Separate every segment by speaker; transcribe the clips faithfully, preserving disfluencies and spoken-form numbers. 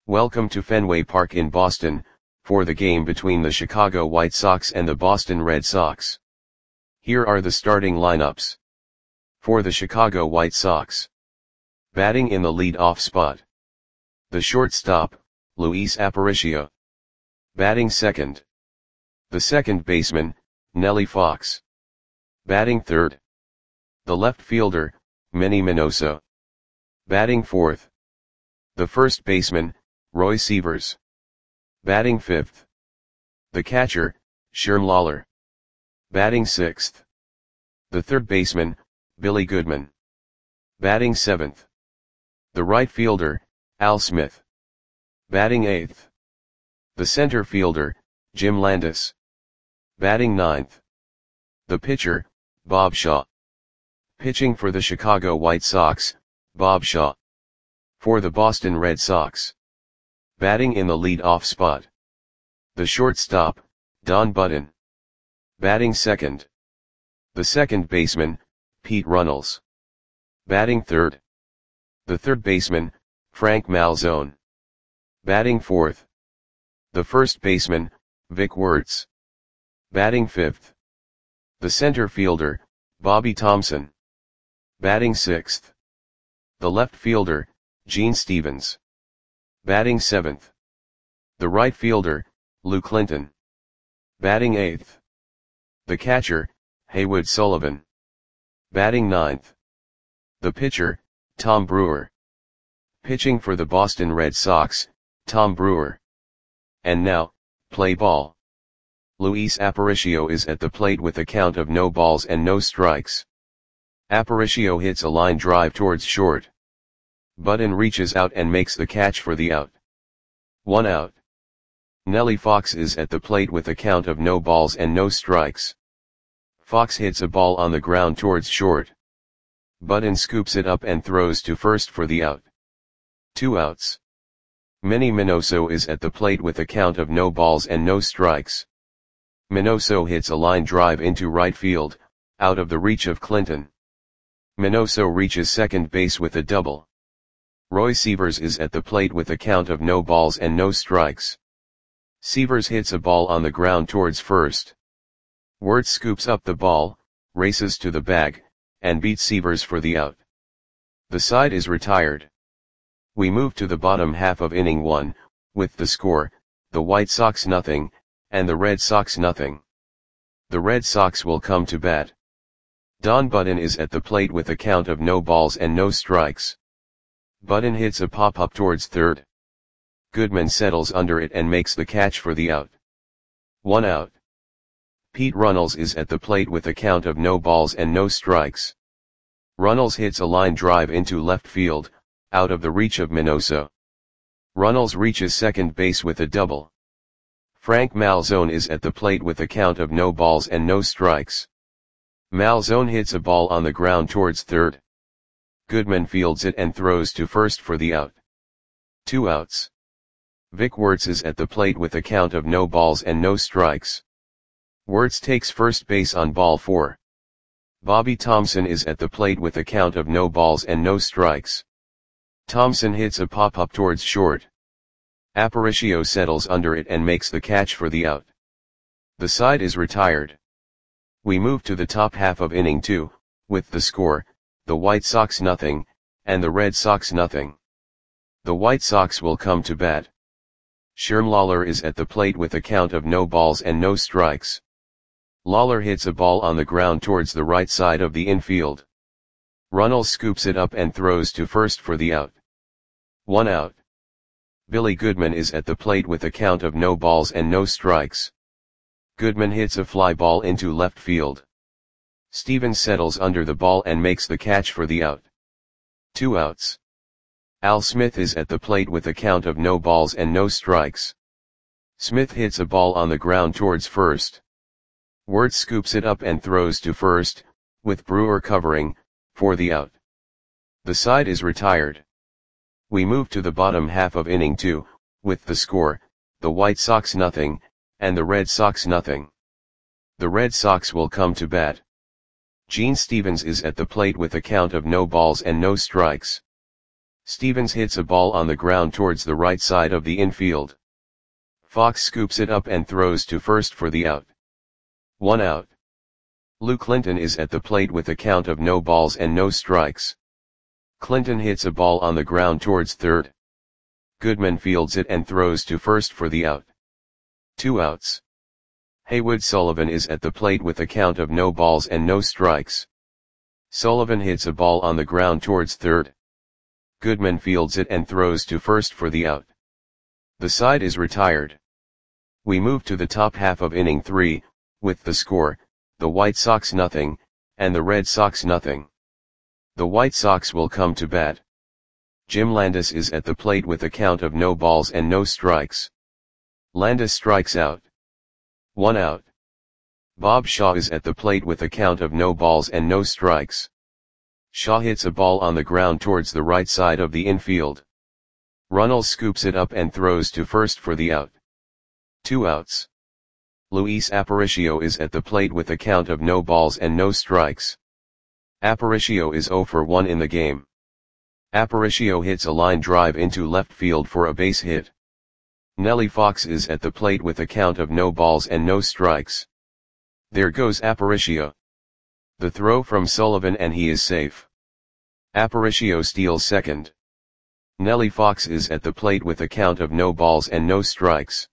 Speaker 1: Welcome to Fenway Park in Boston, for the game between the Chicago White Sox and the Boston Red Sox. Here are the starting lineups. For the Chicago White Sox. Batting in the lead-off spot. The shortstop, Luis Aparicio. Batting second. The second baseman, Nellie Fox. Batting third. The left fielder, Manny Minoso. Batting fourth. The first baseman, Roy Sievers. Batting fifth. The catcher, Sherm Lawler. Batting sixth. The third baseman, Billy Goodman. Batting seventh. The right fielder, Al Smith. Batting eighth. The center fielder, Jim Landis. Batting ninth. The pitcher, Bob Shaw. Pitching for the Chicago White Sox, Bob Shaw. For the Boston Red Sox. Batting in the lead-off spot. The shortstop, Don Button. Batting second. The second baseman, Pete Runnels. Batting third. The third baseman, Frank Malzone. Batting fourth. The first baseman, Vic Wertz. Batting fifth. The center fielder, Bobby Thompson. Batting sixth. The left fielder, Gene Stevens. Batting seventh. The right fielder, Lou Clinton. Batting eighth. The catcher, Haywood Sullivan. Batting ninth. The pitcher, Tom Brewer. Pitching for the Boston Red Sox, Tom Brewer. And now, play ball. Luis Aparicio is at the plate with a count of no balls and no strikes. Aparicio hits a line drive towards short. Button reaches out and makes the catch for the out. One out. Nellie Fox is at the plate with a count of no balls and no strikes. Fox hits a ball on the ground towards short. Button scoops it up and throws to first for the out. Two outs. Manny Minoso is at the plate with a count of no balls and no strikes. Minoso hits a line drive into right field, out of the reach of Clinton. Minoso reaches second base with a double. Roy Sievers is at the plate with a count of no balls and no strikes. Sievers hits a ball on the ground towards first. Wertz scoops up the ball, races to the bag, and beats Sievers for the out. The side is retired. We move to the bottom half of inning one, with the score, the White Sox nothing, and the Red Sox nothing. The Red Sox will come to bat. Don Button is at the plate with a count of no balls and no strikes. Button hits a pop-up towards third. Goodman settles under it and makes the catch for the out. One out. Pete Runnels is at the plate with a count of no balls and no strikes. Runnels hits a line drive into left field, out of the reach of Minoso. Runnels reaches second base with a double. Frank Malzone is at the plate with a count of no balls and no strikes. Malzone hits a ball on the ground towards third. Goodman fields it and throws to first for the out. Two outs. Vic Wertz is at the plate with a count of no balls and no strikes. Wertz takes first base on ball four. Bobby Thompson is at the plate with a count of no balls and no strikes. Thompson hits a pop-up towards short. Aparicio settles under it and makes the catch for the out. The side is retired. We move to the top half of inning two, with the score, the White Sox nothing, and the Red Sox nothing. The White Sox will come to bat. Sherm Lawler is at the plate with a count of no balls and no strikes. Lawler hits a ball on the ground towards the right side of the infield. Runnels scoops it up and throws to first for the out. One out. Billy Goodman is at the plate with a count of no balls and no strikes. Goodman hits a fly ball into left field. Stevens settles under the ball and makes the catch for the out. Two outs. Al Smith is at the plate with a count of no balls and no strikes. Smith hits a ball on the ground towards first. Wertz scoops it up and throws to first, with Brewer covering, for the out. The side is retired. We move to the bottom half of inning two, with the score, the White Sox nothing, and the Red Sox nothing. The Red Sox will come to bat. Gene Stevens is at the plate with a count of no balls and no strikes. Stevens hits a ball on the ground towards the right side of the infield. Fox scoops it up and throws to first for the out. One out. Lou Clinton is at the plate with a count of no balls and no strikes. Clinton hits a ball on the ground towards third. Goodman fields it and throws to first for the out. Two outs. Haywood Sullivan is at the plate with a count of no balls and no strikes. Sullivan hits a ball on the ground towards third. Goodman fields it and throws to first for the out. The side is retired. We move to the top half of inning three, with the score, the White Sox nothing, and the Red Sox nothing. The White Sox will come to bat. Jim Landis is at the plate with a count of no balls and no strikes. Landis strikes out. One out. Bob Shaw is at the plate with a count of no balls and no strikes. Shaw hits a ball on the ground towards the right side of the infield. Runnels scoops it up and throws to first for the out. Two outs. Luis Aparicio is at the plate with a count of no balls and no strikes. Aparicio is zero for one in the game. Aparicio hits a line drive into left field for a base hit. Nellie Fox is at the plate with a count of no balls and no strikes. There goes Aparicio. The throw from Sullivan and he is safe. Aparicio steals second. Nellie Fox is at the plate with a count of no balls and no strikes.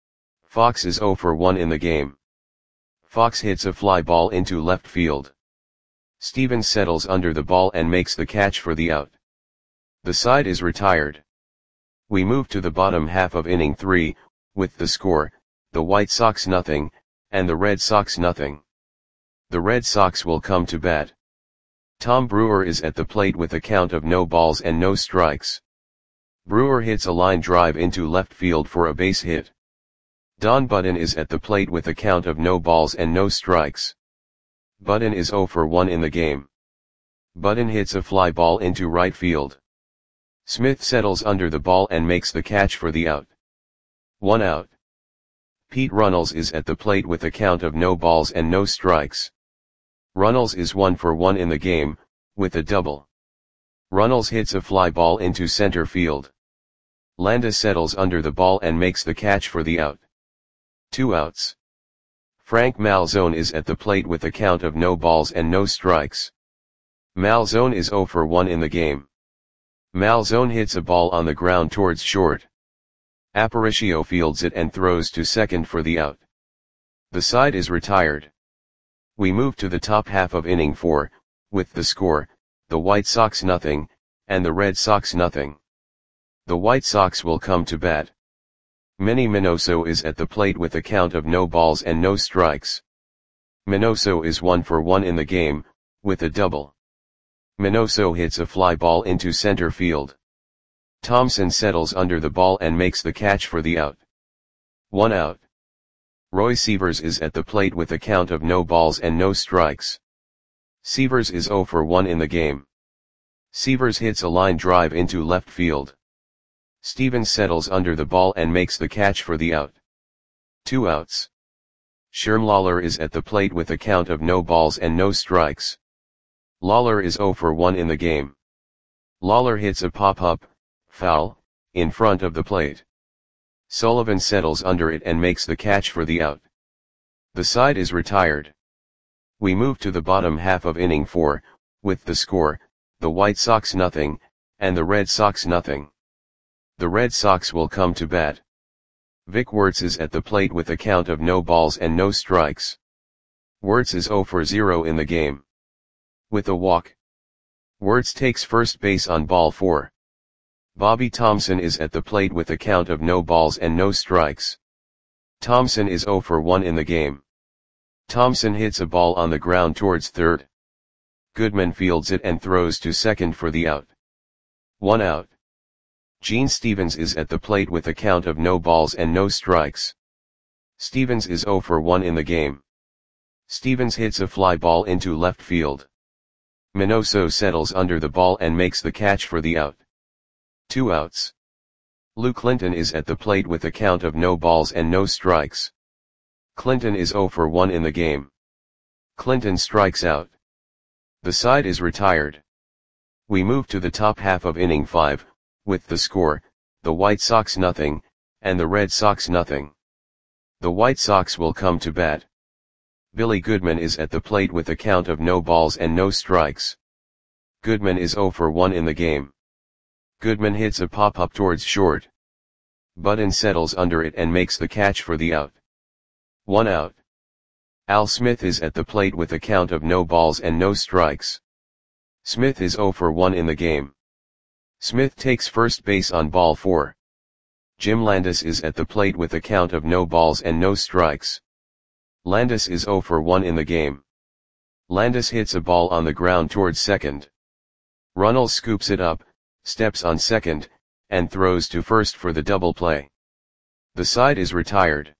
Speaker 1: Fox is zero for one in the game. Fox hits a fly ball into left field. Stevens settles under the ball and makes the catch for the out. The side is retired. We move to the bottom half of inning three, with the score, the White Sox nothing, and the Red Sox nothing. The Red Sox will come to bat. Tom Brewer is at the plate with a count of no balls and no strikes. Brewer hits a line drive into left field for a base hit. Don Budden is at the plate with a count of no balls and no strikes. Budden is zero for one in the game. Budden hits a fly ball into right field. Smith settles under the ball and makes the catch for the out. One out. Pete Runnels is at the plate with a count of no balls and no strikes. Runnels is one for one in the game, with a double. Runnels hits a fly ball into center field. Landis settles under the ball and makes the catch for the out. Two outs. Frank Malzone is at the plate with a count of no balls and no strikes. Malzone is zero for one in the game. Malzone hits a ball on the ground towards short. Aparicio fields it and throws to second for the out. The side is retired. We move to the top half of inning four, with the score, the White Sox nothing, and the Red Sox nothing. The White Sox will come to bat. Manny Minoso is at the plate with a count of no balls and no strikes. Minoso is one for one in the game, with a double. Minoso hits a fly ball into center field. Thompson settles under the ball and makes the catch for the out. One out. Roy Sievers is at the plate with a count of no balls and no strikes. Sievers is zero for one in the game. Sievers hits a line drive into left field. Stevens settles under the ball and makes the catch for the out. Two outs. Sherm Lawler is at the plate with a count of no balls and no strikes. Lawler is zero for one in the game. Lawler hits a pop-up, foul, in front of the plate. Sullivan settles under it and makes the catch for the out. The side is retired. We move to the bottom half of inning four, with the score, the White Sox nothing, and the Red Sox nothing. The Red Sox will come to bat. Vic Wertz is at the plate with a count of no balls and no strikes. Wertz is zero for zero in the game. With a walk. Wertz takes first base on ball four. Bobby Thompson is at the plate with a count of no balls and no strikes. Thompson is zero for one in the game. Thompson hits a ball on the ground towards third. Goodman fields it and throws to second for the out. One out. Gene Stevens is at the plate with a count of no balls and no strikes. Stevens is zero for one in the game. Stevens hits a fly ball into left field. Minoso settles under the ball and makes the catch for the out. Two outs. Lou Clinton is at the plate with a count of no balls and no strikes. Clinton is zero for one in the game. Clinton strikes out. The side is retired. We move to the top half of inning five, with the score, the White Sox nothing, and the Red Sox nothing. The White Sox will come to bat. Billy Goodman is at the plate with a count of no balls and no strikes. Goodman is oh for one in the game. Goodman hits a pop-up towards short. Budden settles under it and makes the catch for the out. One out. Al Smith is at the plate with a count of no balls and no strikes. Smith is oh for one in the game. Smith takes first base on ball four. Jim Landis is at the plate with a count of no balls and no strikes. Landis is oh for one in the game. Landis hits a ball on the ground towards second. Runnels scoops it up, steps on second, and throws to first for the double play. The side is retired.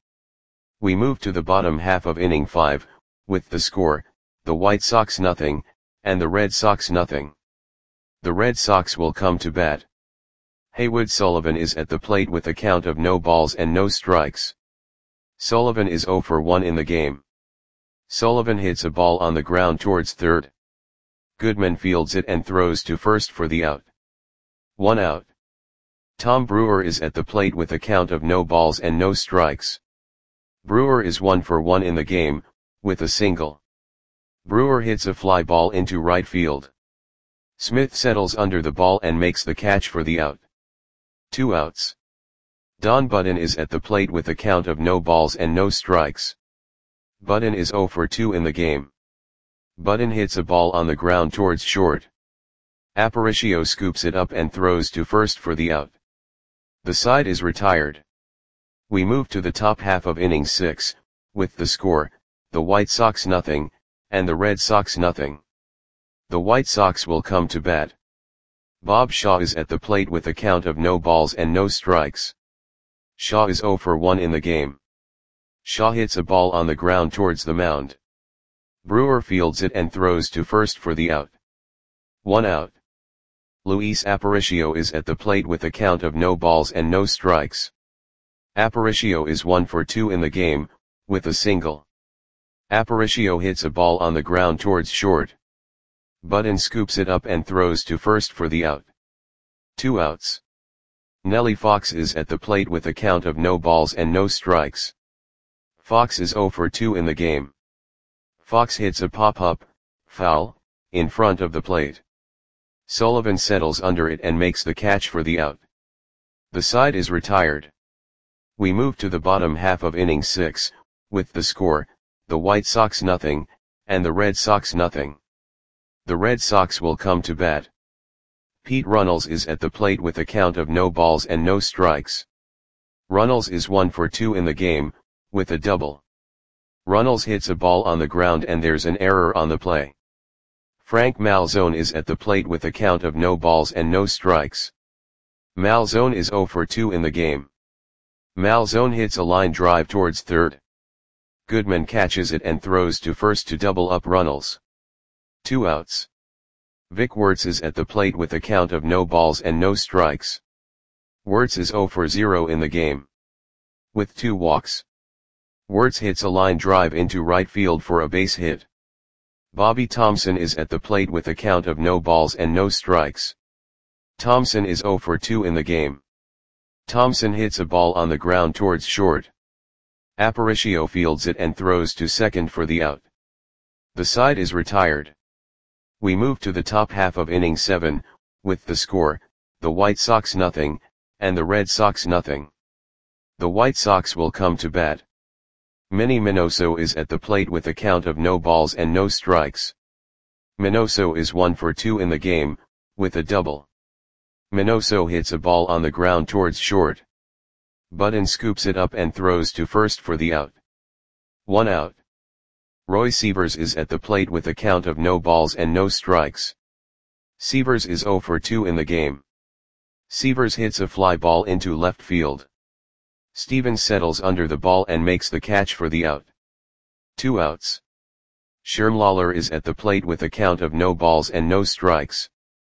Speaker 1: We move to the bottom half of inning five, with the score, the White Sox nothing, and the Red Sox nothing. The Red Sox will come to bat. Haywood Sullivan is at the plate with a count of no balls and no strikes. Sullivan is oh for one in the game. Sullivan hits a ball on the ground towards third. Goodman fields it and throws to first for the out. One out. Tom Brewer is at the plate with a count of no balls and no strikes. Brewer is one for one in the game, with a single. Brewer hits a fly ball into right field. Smith settles under the ball and makes the catch for the out. Two outs. Don Budden is at the plate with a count of no balls and no strikes. Budden is oh for two in the game. Budden hits a ball on the ground towards short. Aparicio scoops it up and throws to first for the out. The side is retired. We move to the top half of inning six, with the score, the White Sox nothing, and the Red Sox nothing. The White Sox will come to bat. Bob Shaw is at the plate with a count of no balls and no strikes. Shaw is oh for one in the game. Shaw hits a ball on the ground towards the mound. Brewer fields it and throws to first for the out. One out. Luis Aparicio is at the plate with a count of no balls and no strikes. Aparicio is one for two in the game, with a single. Aparicio hits a ball on the ground towards short. Budden scoops it up and throws to first for the out. Two outs. Nellie Fox is at the plate with a count of no balls and no strikes. Fox is oh for two in the game. Fox hits a pop-up, foul, in front of the plate. Sullivan settles under it and makes the catch for the out. The side is retired. We move to the bottom half of inning six, with the score, the White Sox nothing, and the Red Sox nothing. The Red Sox will come to bat. Pete Runnels is at the plate with a count of no balls and no strikes. Runnels is one for two in the game, with a double. Runnels hits a ball on the ground and there's an error on the play. Frank Malzone is at the plate with a count of no balls and no strikes. Malzone is oh for two in the game. Malzone hits a line drive towards third. Goodman catches it and throws to first to double up Runnels. Two outs. Vic Wertz is at the plate with a count of no balls and no strikes. Wertz is oh for zero in the game. With two walks. Wertz hits a line drive into right field for a base hit. Bobby Thompson is at the plate with a count of no balls and no strikes. Thompson is oh for two in the game. Thompson hits a ball on the ground towards short. Aparicio fields it and throws to second for the out. The side is retired. We move to the top half of inning seven, with the score, the White Sox nothing, and the Red Sox nothing. The White Sox will come to bat. Manny Minoso is at the plate with a count of no balls and no strikes. Minoso is one for two in the game, with a double. Minoso hits a ball on the ground towards short. Budden scoops it up and throws to first for the out. One out. Roy Sievers is at the plate with a count of no balls and no strikes. Sievers is oh for two in the game. Sievers hits a fly ball into left field. Stevens settles under the ball and makes the catch for the out. Two outs. Sherm Lawler is at the plate with a count of no balls and no strikes.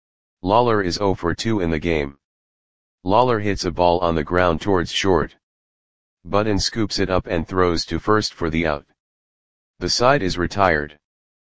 Speaker 1: Lawler is oh for two in the game. Lawler hits a ball on the ground towards short. Budden scoops it up and throws to first for the out. The side is retired.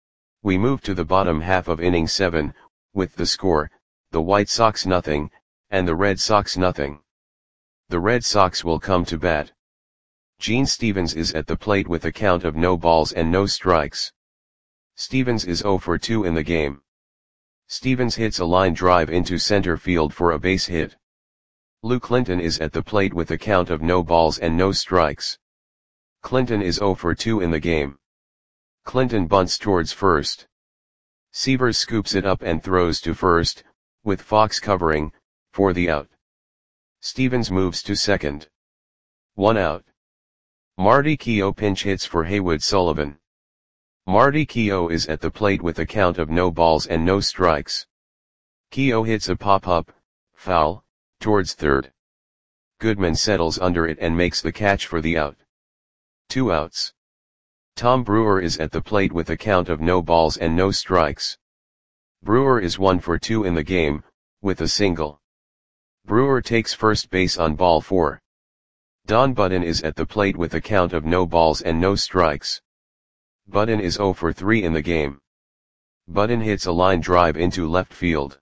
Speaker 1: We move to the bottom half of inning seven, with the score, the White Sox nothing, and the Red Sox nothing. The Red Sox will come to bat. Gene Stevens is at the plate with a count of no balls and no strikes. Stevens is oh for two in the game. Stevens hits a line drive into center field for a base hit. Lou Clinton is at the plate with a count of no balls and no strikes. Clinton is oh for two in the game. Clinton bunts towards first. Severs scoops it up and throws to first, with Fox covering, for the out. Stevens moves to second. One out. Marty Keough pinch hits for Haywood Sullivan. Marty Keough is at the plate with a count of no balls and no strikes. Keough hits a pop-up, foul, towards third. Goodman settles under it and makes the catch for the out. Two outs. Tom Brewer is at the plate with a count of no balls and no strikes. Brewer is one for two in the game, with a single. Brewer takes first base on ball four. Don Budden is at the plate with a count of no balls and no strikes. Budden is oh for three in the game. Budden hits a line drive into left field.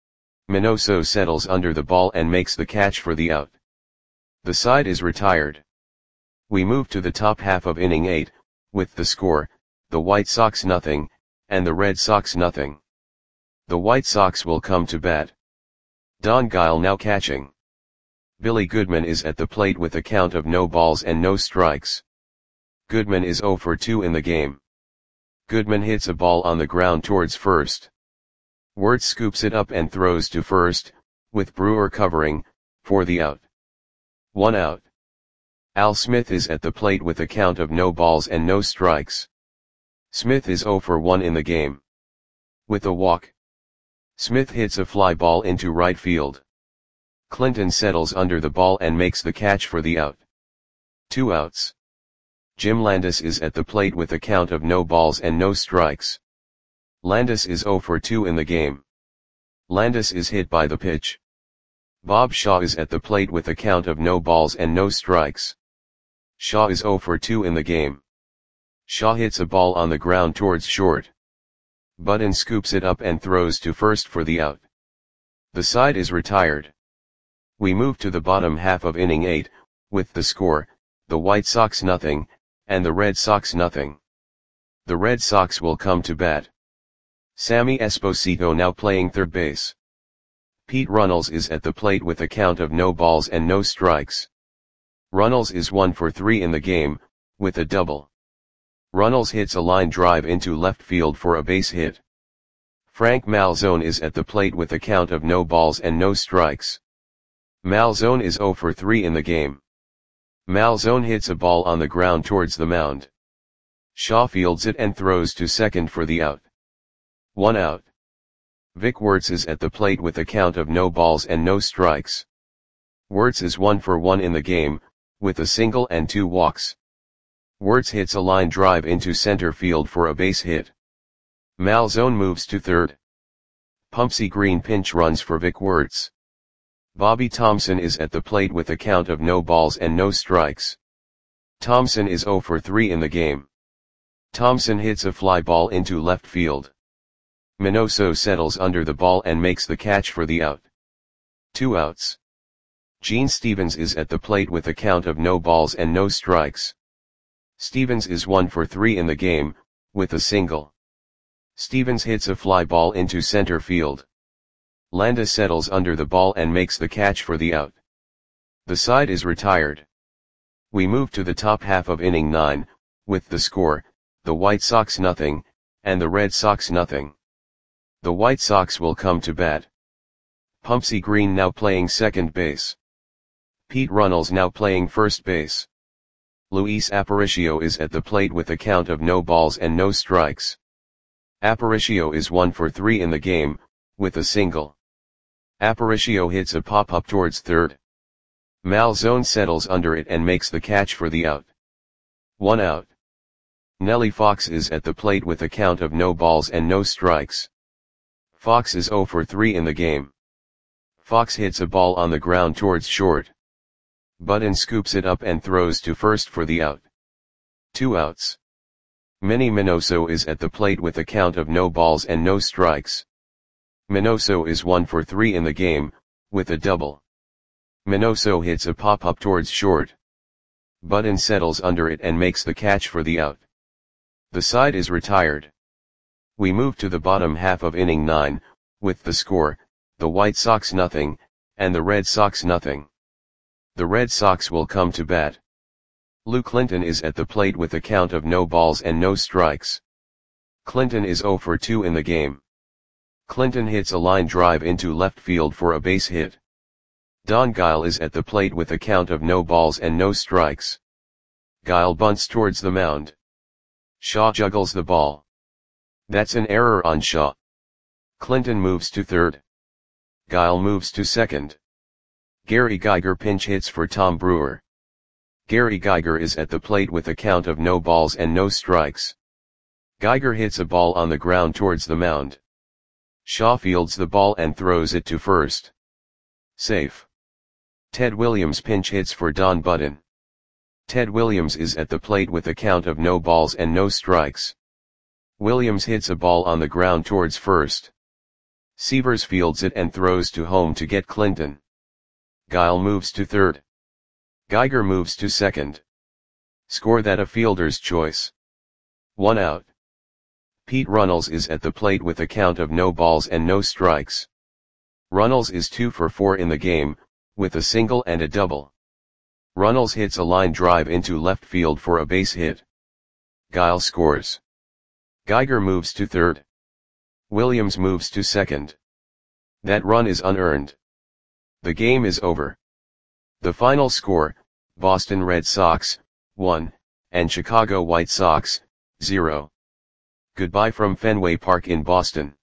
Speaker 1: Minoso settles under the ball and makes the catch for the out. The side is retired. We move to the top half of inning eight, with the score, the White Sox nothing, and the Red Sox nothing. The White Sox will come to bat. Don Guile now catching. Billy Goodman is at the plate with a count of no balls and no strikes. Goodman is oh for two in the game. Goodman hits a ball on the ground towards first. Wirtz scoops it up and throws to first, with Brewer covering, for the out. One out. Al Smith is at the plate with a count of no balls and no strikes. Smith is oh for one in the game. With a walk. Smith hits a fly ball into right field. Clinton settles under the ball and makes the catch for the out. Two outs. Jim Landis is at the plate with a count of no balls and no strikes. Landis is oh for two in the game. Landis is hit by the pitch. Bob Shaw is at the plate with a count of no balls and no strikes. Shaw is oh for two in the game. Shaw hits a ball on the ground towards short. Budden scoops it up and throws to first for the out. The side is retired. We move to the bottom half of inning eight, with the score, the White Sox nothing, and the Red Sox nothing. The Red Sox will come to bat. Sammy Esposito now playing third base. Pete Runnels is at the plate with a count of no balls and no strikes. Runnels is one for three in the game, with a double. Runnels hits a line drive into left field for a base hit. Frank Malzone is at the plate with a count of no balls and no strikes. Malzone is oh for three in the game. Malzone hits a ball on the ground towards the mound. Shaw fields it and throws to second for the out. One out. Vic Wertz is at the plate with a count of no balls and no strikes. Wertz is one for one in the game, with a single and two walks. Wertz hits a line drive into center field for a base hit. Malzone moves to third. Pumpsy Green pinch runs for Vic Wertz. Bobby Thompson is at the plate with a count of no balls and no strikes. Thompson is oh for three in the game. Thompson hits a fly ball into left field. Minoso settles under the ball and makes the catch for the out. Two outs. Gene Stevens is at the plate with a count of no balls and no strikes. Stevens is one for three in the game, with a single. Stevens hits a fly ball into center field. Landis settles under the ball and makes the catch for the out. The side is retired. We move to the top half of inning nine, with the score, the White Sox nothing, and the Red Sox nothing. The White Sox will come to bat. Pumpsy Green now playing second base. Pete Runnels now playing first base. Luis Aparicio is at the plate with a count of no balls and no strikes. Aparicio is one for three in the game, with a single. Aparicio hits a pop-up towards third. Malzone settles under it and makes the catch for the out. One out. Nellie Fox is at the plate with a count of no balls and no strikes. Fox is oh for three in the game. Fox hits a ball on the ground towards short. Budden scoops it up and throws to first for the out. Two outs. Manny Minoso is at the plate with a count of no balls and no strikes. Minoso is one for three in the game, with a double. Minoso hits a pop-up towards short. Button settles under it and makes the catch for the out. The side is retired. We move to the bottom half of inning nine, with the score, the White Sox nothing, and the Red Sox nothing. The Red Sox will come to bat. Lou Clinton is at the plate with a count of no balls and no strikes. Clinton is zero for two in the game. Clinton hits a line drive into left field for a base hit. Don Guile is at the plate with a count of no balls and no strikes. Guile bunts towards the mound. Shaw juggles the ball. That's an error on Shaw. Clinton moves to third. Guile moves to second. Gary Geiger pinch hits for Tom Brewer. Gary Geiger is at the plate with a count of no balls and no strikes. Geiger hits a ball on the ground towards the mound. Shaw fields the ball and throws it to first. Safe. Ted Williams pinch hits for Don Button. Ted Williams is at the plate with a count of no balls and no strikes. Williams hits a ball on the ground towards first. Severs fields it and throws to home to get Clinton. Guile moves to third. Geiger moves to second. Score that a fielder's choice. One out. Pete Runnels is at the plate with a count of no balls and no strikes. Runnels is two for four in the game, with a single and a double. Runnels hits a line drive into left field for a base hit. Guile scores. Geiger moves to third. Williams moves to second. That run is unearned. The game is over. The final score, Boston Red Sox, one, and Chicago White Sox, zero. Goodbye from Fenway Park in Boston.